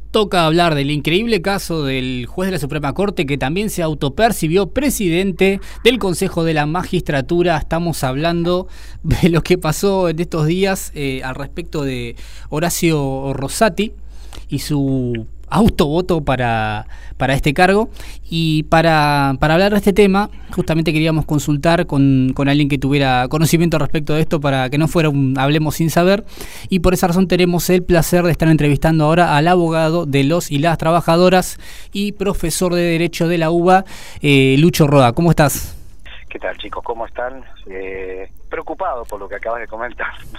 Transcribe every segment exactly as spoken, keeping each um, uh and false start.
Toca hablar del increíble caso del juez de la Suprema Corte que también se autopercibió presidente del Consejo de la Magistratura. Estamos hablando de lo que pasó en estos días eh, al respecto de Horacio Rosati y su autovoto para, para este cargo. Y para, para hablar de este tema, justamente queríamos consultar con, con alguien que tuviera conocimiento respecto de esto para que no fuera un hablemos sin saber. Y por esa razón tenemos el placer de estar entrevistando ahora al abogado de los y las trabajadoras y profesor de Derecho de la UBA, eh, Lucho Roda. ¿Cómo estás? ¿Qué tal, chicos? ¿Cómo están? Eh, preocupado por lo que acabas de comentar, ¿no?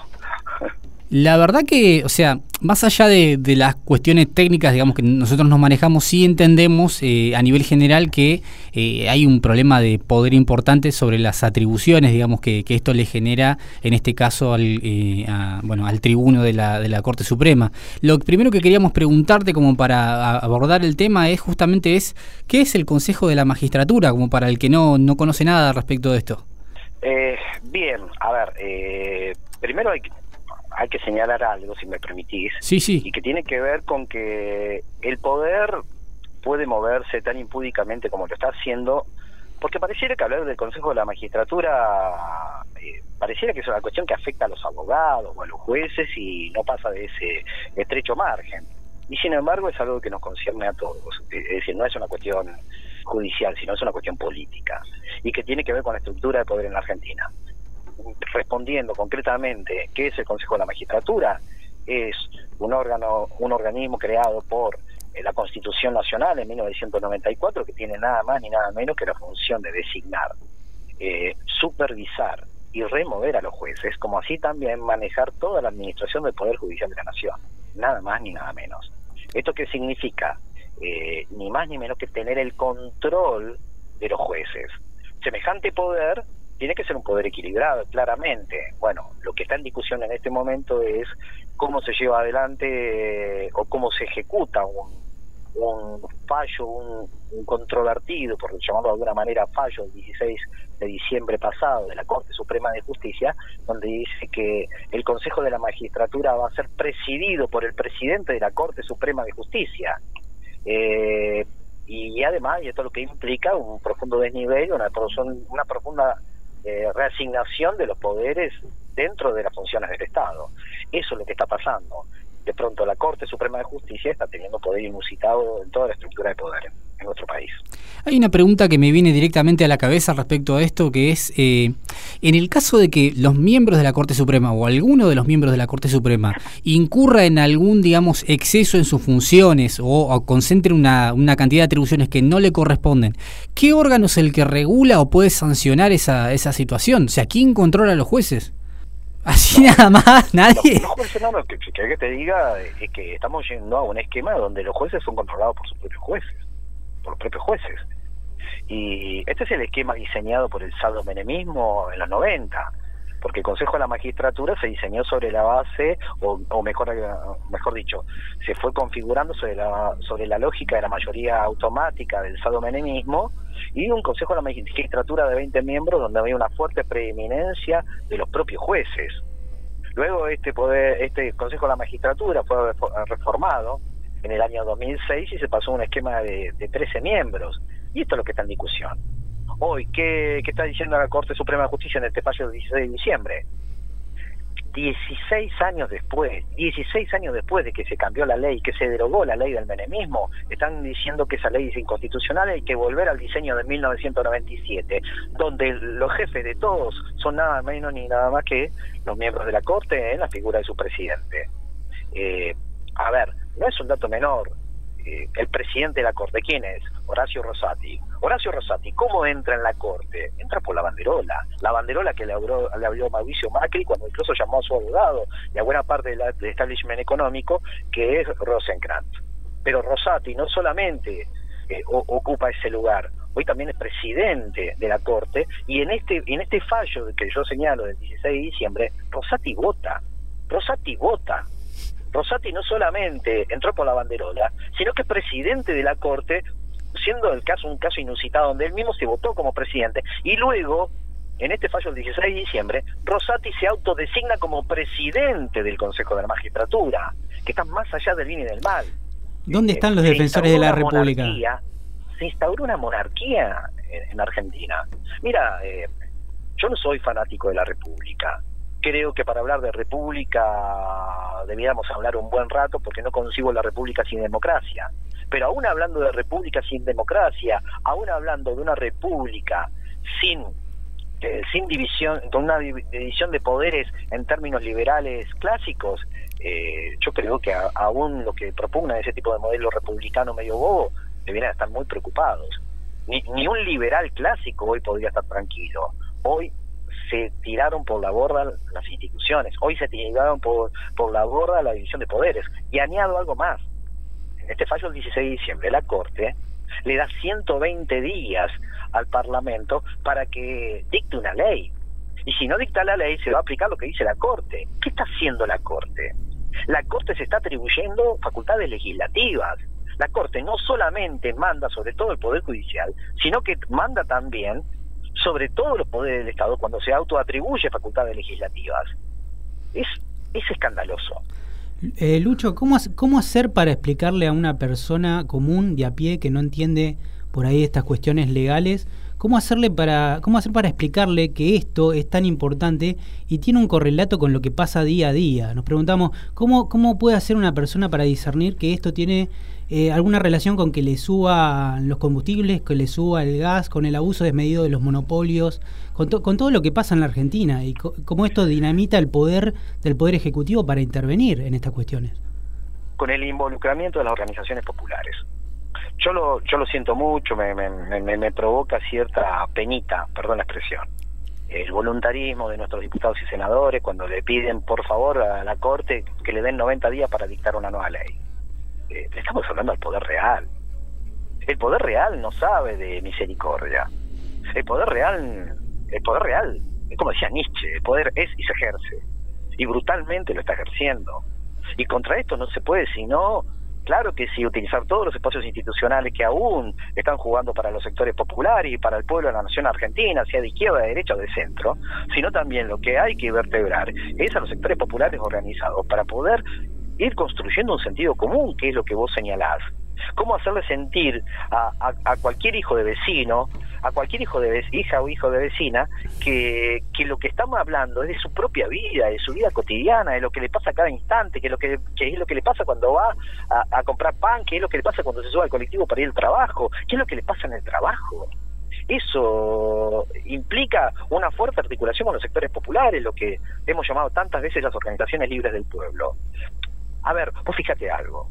La verdad que, o sea, más allá de, de las cuestiones técnicas, digamos, que nosotros nos manejamos, sí entendemos eh, a nivel general que eh, hay un problema de poder importante sobre las atribuciones, digamos, que, que esto le genera, en este caso, al, eh, a, bueno, al tribuno de la, de la Corte Suprema. Lo primero que queríamos preguntarte, como para abordar el tema, es justamente es, ¿qué es el Consejo de la Magistratura? Como para el que no, no conoce nada respecto de esto. Eh, bien, a ver, eh, primero hay que... hay que señalar algo, si me permitís, sí, sí. y que tiene que ver con que el poder puede moverse tan impúdicamente como lo está haciendo, porque pareciera que hablar del Consejo de la Magistratura eh, pareciera que es una cuestión que afecta a los abogados o a los jueces y no pasa de ese estrecho margen. Y sin embargo es algo que nos concierne a todos, es decir, no es una cuestión judicial, sino es una cuestión política, y que tiene que ver con la estructura de poder en la Argentina. Respondiendo concretamente, ¿qué es el Consejo de la Magistratura? Es un órgano, un organismo creado por eh, la Constitución Nacional en mil novecientos noventa y cuatro, que tiene nada más ni nada menos que la función de designar, eh, supervisar y remover a los jueces, como así también manejar toda la administración del Poder Judicial de la Nación, nada más ni nada menos. ¿Esto qué significa? Eh, ni más ni menos que tener el control de los jueces. Semejante poder tiene que ser un poder equilibrado, claramente. Bueno, lo que está en discusión en este momento es cómo se lleva adelante eh, o cómo se ejecuta un, un fallo, un, un controvertido, por llamarlo de alguna manera fallo, el dieciséis de diciembre pasado de la Corte Suprema de Justicia, donde dice que el Consejo de la Magistratura va a ser presidido por el presidente de la Corte Suprema de Justicia. Eh, y además, y esto es lo que implica un profundo desnivel, una, una profunda Eh, reasignación de los poderes dentro de las funciones del Estado. Eso es lo que está pasando. De pronto la Corte Suprema de Justicia está teniendo poder inusitado en toda la estructura de poder en nuestro país. Hay una pregunta que me viene directamente a la cabeza respecto a esto, que es, eh, en el caso de que los miembros de la Corte Suprema o alguno de los miembros de la Corte Suprema incurra en algún, digamos, exceso en sus funciones o, o concentre una, una cantidad de atribuciones que no le corresponden, ¿qué órgano es el que regula o puede sancionar esa, esa situación? O sea, ¿quién controla a los jueces? Así nada más, nadie. Los, los jueces, no, lo que, que, que te diga es que estamos yendo a un esquema donde los jueces son controlados por sus propios jueces, por los propios jueces. Y este es el esquema diseñado por el sadomenemismo en los noventa, porque el Consejo de la Magistratura se diseñó sobre la base, o, o mejor mejor dicho, se fue configurando sobre la, sobre la lógica de la mayoría automática del sadomenemismo, y un Consejo de la Magistratura de veinte miembros donde había una fuerte preeminencia de los propios jueces. Luego este poder, este Consejo de la Magistratura fue reformado en el año dos mil seis y se pasó a un esquema de, de trece miembros, y esto es lo que está en discusión. Hoy, ¿qué, qué está diciendo la Corte Suprema de Justicia en este fallo del dieciséis de diciembre? dieciséis años después, dieciséis años después de que se cambió la ley, que se derogó la ley del menemismo, están diciendo que esa ley es inconstitucional y hay que volver al diseño de mil novecientos noventa y siete, donde los jefes de todos son nada menos ni nada más que los miembros de la Corte en la figura de su presidente. Eh, a ver, no es un dato menor. Eh, el presidente de la Corte, ¿quién es? Horacio Rosati. Horacio Rosati, ¿cómo entra en la Corte? Entra por la banderola, la banderola que le abrió, le abrió Mauricio Macri cuando incluso llamó a su abogado y a buena parte de la, del establishment económico, que es Rosenkrantz. Pero Rosati no solamente eh, o, ocupa ese lugar, hoy también es presidente de la Corte, y en este en este fallo que yo señalo del dieciséis de diciembre, Rosati vota, Rosati vota. Rosati no solamente entró por la banderola, sino que es presidente de la Corte, siendo el caso un caso inusitado donde él mismo se votó como presidente, y luego, en este fallo del dieciséis de diciembre, Rosati se autodesigna como presidente del Consejo de la Magistratura, que está más allá del bien y del mal. ¿Dónde están los defensores de la República? Se instauró una monarquía en, en Argentina. Mira, eh, yo no soy fanático de la República. Creo que para hablar de República debiéramos hablar un buen rato, porque no concibo la República sin democracia. Pero aún hablando de República sin democracia, aún hablando de una República sin eh, sin división, con una división de poderes en términos liberales clásicos, eh, yo creo que a, aún lo que propugna ese tipo de modelo republicano medio bobo deberían estar muy preocupados. Ni, ni un liberal clásico hoy podría estar tranquilo. Hoy se tiraron por la borda las instituciones, hoy se tiraron por, por la borda la división de poderes. Y añado algo más. En este fallo del dieciséis de diciembre, la Corte le da ciento veinte días al Parlamento para que dicte una ley. Y si no dicta la ley, se va a aplicar lo que dice la Corte. ¿Qué está haciendo la Corte? La Corte se está atribuyendo facultades legislativas. La Corte no solamente manda sobre todo el Poder Judicial, sino que manda también sobre todos los poderes del Estado cuando se autoatribuye facultades legislativas. Es, es escandaloso. Eh, Lucho, ¿cómo, ¿cómo hacer para explicarle a una persona común de a pie que no entiende por ahí estas cuestiones legales, cómo hacerle para cómo hacer para explicarle que esto es tan importante y tiene un correlato con lo que pasa día a día? Nos preguntamos, ¿cómo, cómo puede hacer una persona para discernir que esto tiene eh, alguna relación con que le suban los combustibles, que le suba el gas, con el abuso desmedido de los monopolios, con, to, con todo lo que pasa en la Argentina y co cómo esto dinamita el poder del Poder Ejecutivo para intervenir en estas cuestiones? Con el involucramiento de las organizaciones populares. Yo lo, yo lo siento mucho, me, me, me, me provoca cierta penita, perdón la expresión, el voluntarismo de nuestros diputados y senadores cuando le piden por favor a la Corte que le den noventa días para dictar una nueva ley. Eh, estamos hablando del poder real. El poder real no sabe de misericordia. El poder real, el poder real, es como decía Nietzsche, el poder es y se ejerce. Y brutalmente lo está ejerciendo. Y contra esto no se puede sino... Claro que sí, utilizar todos los espacios institucionales que aún están jugando para los sectores populares y para el pueblo de la nación argentina, sea de izquierda, de derecha o de centro, sino también lo que hay que vertebrar es a los sectores populares organizados para poder ir construyendo un sentido común, que es lo que vos señalás. Cómo hacerle sentir a, a, a cualquier hijo de vecino, a cualquier hijo de hija o hijo de vecina, que, que lo que estamos hablando es de su propia vida, de su vida cotidiana, de lo que le pasa a cada instante, que, lo que, que es lo que le pasa cuando va a, a comprar pan, que es lo que le pasa cuando se sube al colectivo para ir al trabajo, qué es lo que le pasa en el trabajo. Eso implica una fuerte articulación con los sectores populares, lo que hemos llamado tantas veces las organizaciones libres del pueblo. A ver, vos fíjate algo.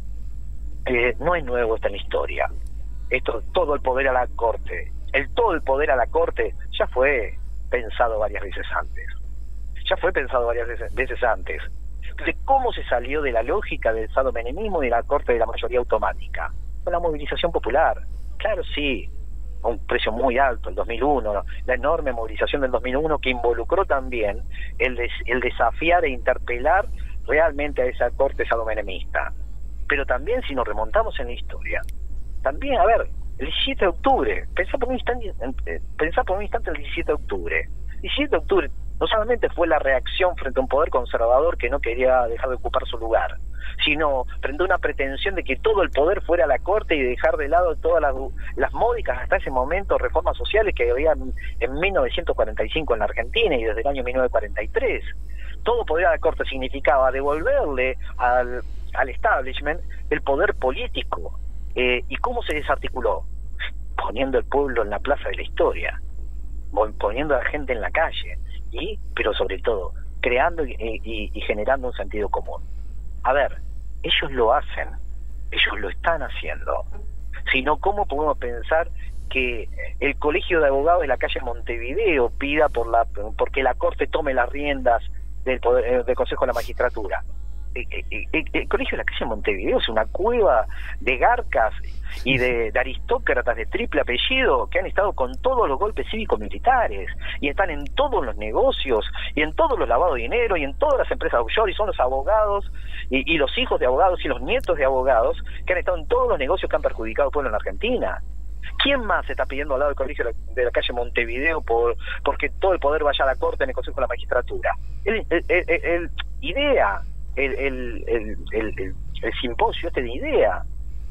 Eh, no es nuevo esta en la historia. Esto, todo el poder a la Corte, el todo el poder a la Corte ya fue pensado varias veces antes. Ya fue pensado varias veces, veces antes. Entonces, ¿cómo se salió de la lógica del sadomenemismo y de la Corte de la mayoría automática? Con la movilización popular. Claro, sí, a un precio muy alto, el dos mil uno, la enorme movilización del dos mil uno que involucró también el, des, el desafiar e interpelar realmente a esa Corte sadomenemista. Pero también, si nos remontamos en la historia, también, a ver, el diecisiete de octubre, pensá por un instante, pensá por un instante el diecisiete de octubre. diecisiete de octubre no solamente fue la reacción frente a un poder conservador que no quería dejar de ocupar su lugar, sino frente a una pretensión de que todo el poder fuera a la Corte y dejar de lado todas las, las módicas hasta ese momento reformas sociales que había en mil novecientos cuarenta y cinco en la Argentina y desde el año mil novecientos cuarenta y tres. Todo poder a la Corte significaba devolverle al, al establishment el poder político. Eh, ¿Y cómo se desarticuló? Poniendo el pueblo en la plaza de la historia, poniendo a la gente en la calle, y pero sobre todo, creando y, y, y generando un sentido común. A ver, ellos lo hacen, ellos lo están haciendo. Si no, ¿cómo podemos pensar que el Colegio de Abogados de la calle Montevideo pida por la porque la Corte tome las riendas del, poder, del Consejo de la Magistratura? El, el, el, el Colegio de la calle Montevideo es una cueva de garcas y de, de aristócratas de triple apellido que han estado con todos los golpes cívicos militares y están en todos los negocios y en todos los lavados de dinero y en todas las empresas offshore, y son los abogados y, y los hijos de abogados y los nietos de abogados que han estado en todos los negocios que han perjudicado al pueblo en la Argentina. ¿Quién más está pidiendo al lado del Colegio de la, de la calle Montevideo por porque todo el poder vaya a la Corte en el Consejo de la Magistratura? El, el, el, el, el idea El, el, el, el, el, el simposio este de IDEA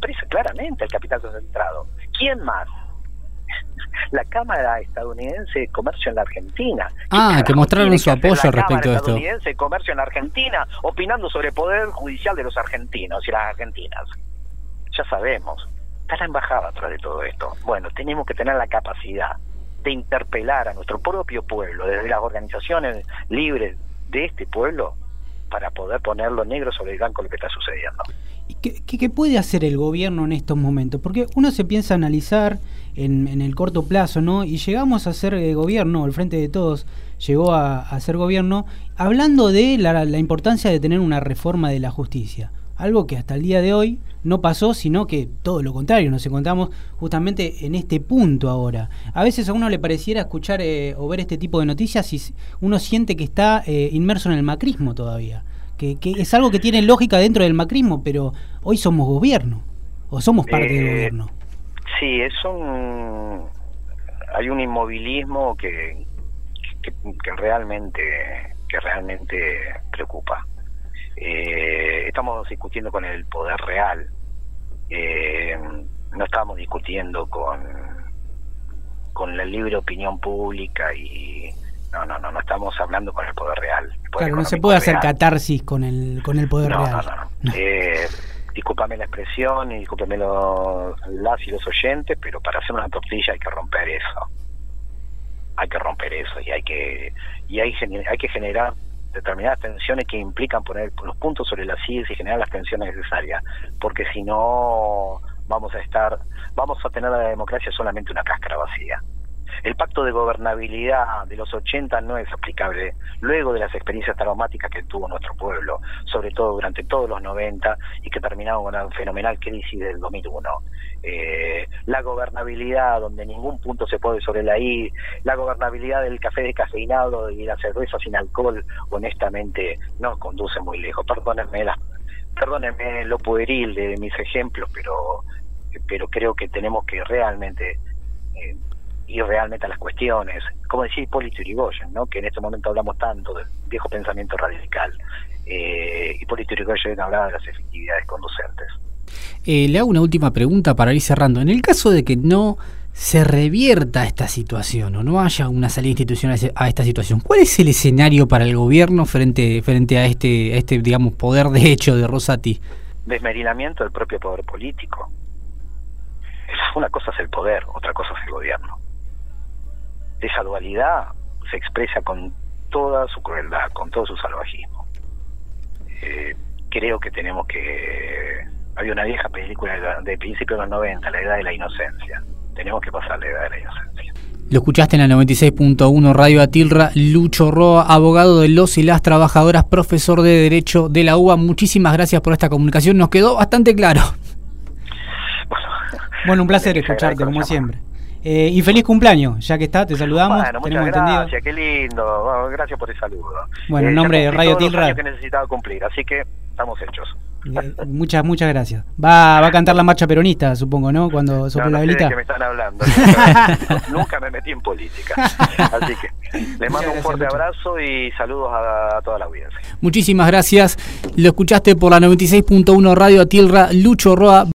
expresa claramente el capital concentrado. ¿Quién más? La Cámara Estadounidense de Comercio en la Argentina. Ah, que mostraron su apoyo respecto a esto. La Cámara Estadounidense de Comercio en la Argentina opinando sobre el poder judicial de los argentinos y las argentinas. Ya sabemos, está la embajada atrás de todo esto. Bueno, tenemos que tener la capacidad de interpelar a nuestro propio pueblo, desde las organizaciones libres de este pueblo, para poder ponerlo negro sobre el blanco lo que está sucediendo. ¿Qué, qué, qué puede hacer el gobierno en estos momentos? Porque uno se piensa analizar en, en el corto plazo, ¿no? Y llegamos a ser eh, gobierno, el Frente de Todos llegó a, a ser gobierno, hablando de la, la importancia de tener una reforma de la justicia. Algo que hasta el día de hoy no pasó, sino que todo lo contrario, nos encontramos justamente en este punto ahora. A veces a uno le pareciera escuchar eh, o ver este tipo de noticias y uno siente que está eh, inmerso en el macrismo todavía, que, que es algo que tiene lógica dentro del macrismo, pero hoy somos gobierno, o somos parte eh, del gobierno. Sí, es un... hay un inmovilismo que, que, que realmente que realmente preocupa. Eh, estamos discutiendo con el poder real, eh, no estamos discutiendo con con la libre opinión pública y no no no no estamos hablando con el poder real. El poder claro, no se puede hacer real. catarsis con el con el poder no, real. No, no, no. no. Eh, discúlpame la expresión y discúlpame los, las y los oyentes, pero para hacer una tortilla hay que romper eso, hay que romper eso y hay que y hay, hay que generar determinadas tensiones que implican poner los puntos sobre las sillas y generar las tensiones necesarias, porque si no vamos a estar, vamos a tener la democracia solamente una cáscara vacía. El pacto de gobernabilidad de los ochenta no es aplicable luego de las experiencias traumáticas que tuvo nuestro pueblo, sobre todo durante todos los noventa y que terminaron con una fenomenal crisis del dos mil uno. Eh, la gobernabilidad donde ningún punto se pone sobre la I, la gobernabilidad del café descafeinado y la cerveza sin alcohol, honestamente no conduce muy lejos. Perdónenme, la, perdónenme lo pueril de mis ejemplos, pero pero creo que tenemos que realmente eh, ir realmente a las cuestiones, como decía Hipólito Yrigoyen, ¿no? Que en este momento hablamos tanto del viejo pensamiento radical. Eh, Hipólito Yrigoyen hablaba de las efectividades conducentes. Eh, le hago una última pregunta para ir cerrando. En el caso de que no se revierta esta situación o no haya una salida institucional a esta situación, ¿cuál es el escenario para el gobierno frente frente a este, a este digamos, poder de hecho de Rosati? Desmerilamiento del propio poder político. Una cosa es el poder, otra cosa es el gobierno. Esa dualidad se expresa con toda su crueldad, con todo su salvajismo. Eh, creo que tenemos que... Había una vieja película de, de principios de los noventa, La Edad de la Inocencia. Tenemos que pasar la Edad de la Inocencia. Lo escuchaste en la noventa y seis punto uno Radio Atilra, Lucho Roa, abogado de los y las trabajadoras, profesor de Derecho de la U B A. Muchísimas gracias por esta comunicación, nos quedó bastante claro. Bueno, bueno un placer escucharte, como siempre. Eh, y feliz cumpleaños, ya que está, te saludamos. Bueno, muchas gracias, qué lindo, bueno, gracias por el saludo. Bueno, en eh, nombre de Radio Atilra. Que necesitaba cumplir, así que estamos hechos. Eh, muchas, muchas gracias. Va, va a cantar la marcha peronista, supongo, ¿no? Cuando sople no, no la velita. Sé de qué me están hablando. Nunca, nunca me metí en política. Así que les mando gracias, un fuerte Lucho. Abrazo y saludos a, a toda la audiencia. Muchísimas gracias. Lo escuchaste por la noventa y seis punto uno Radio Atilra, Lucho Roa.